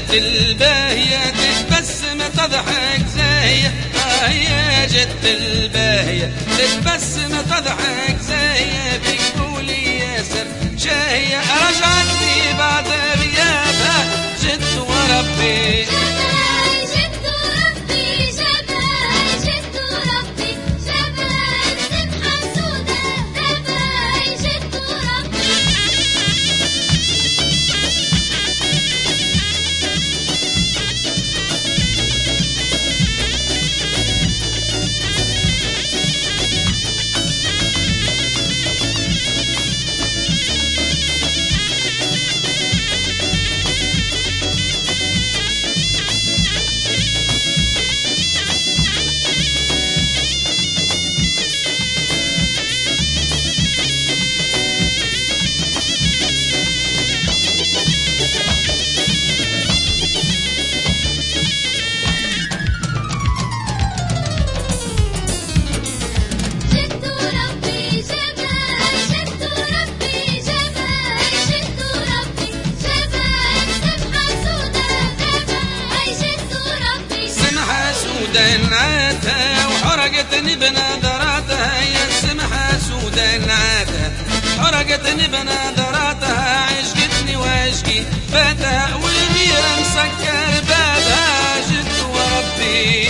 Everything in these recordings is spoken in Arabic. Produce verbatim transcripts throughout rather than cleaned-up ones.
جت الباهية تتبسم تضحك زاهية، آه يا جت الباهية تتبسم تضحك زاهية، بيقولي ياسر شاهية رجعتني بعد غيابها جد وربي. دنعتها وحرقتني بنظراتها، يا سمحة سودا نعتها حرقتني بنظراتها، عشقتني وعشقي فاتها والنير مسكر بابها جد وربي.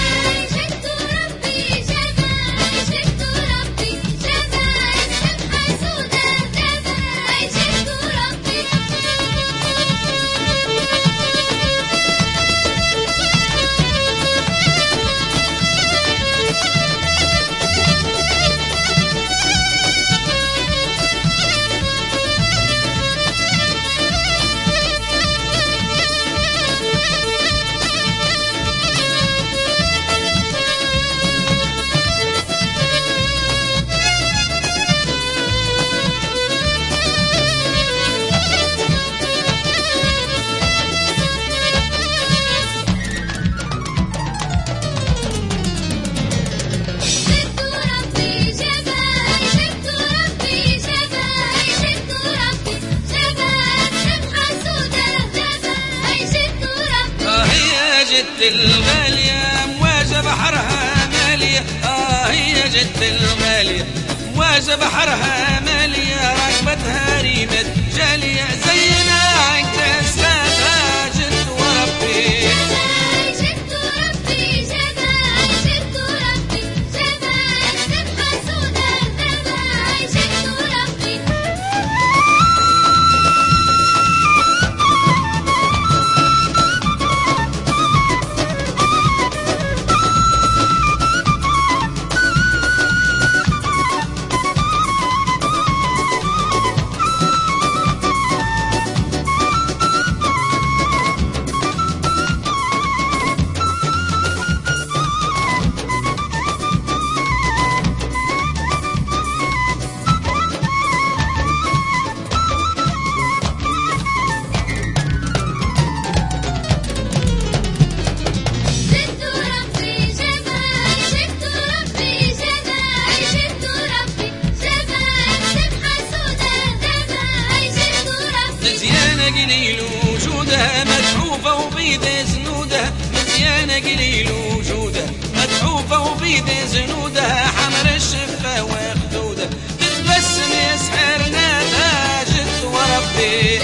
جت الغالية مواجه بحرها مالية، آه هي جت الغالية مواجه بحرها مالية، راكبتها ريمة جالية زينا عقد أسلافها جد وربي. قليل وجودها متحوفة وبيد زنودها، مزيانة قليل وجودها متحوفة وبيد زنودها، حمر الشفة وخدودها تتبسم يسحر نادها جد وربي.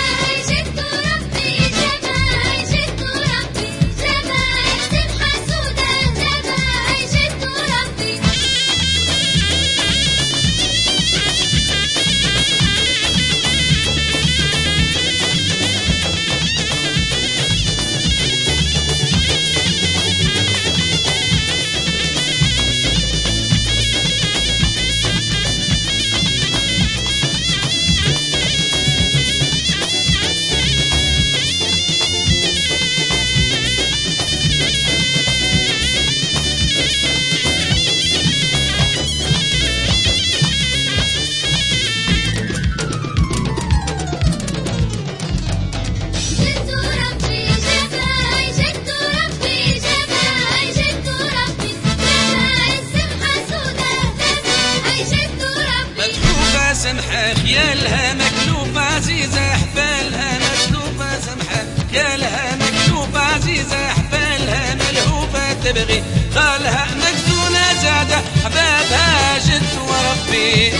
سمحة خيالها مكلوفة عزيزة حبالها مكلوفة سمحة خيالها خالها مكزونة زادة حبابها جد وربي.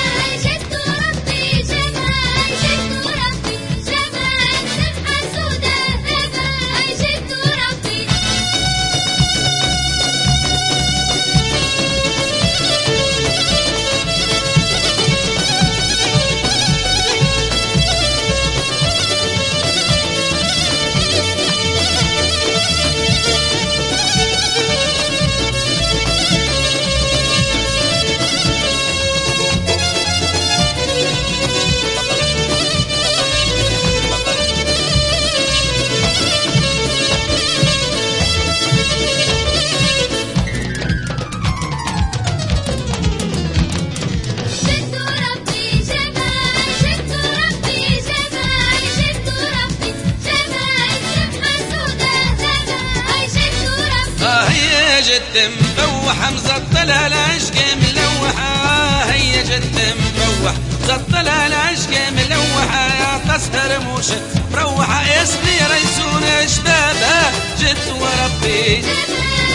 جد مفوحة مزطلة العشق ملوحة، هي جد مفوح مزطلة العشق ملوحة، يا تسهر موشة مروحة يا صغيرة يسون شبابها جد وربي.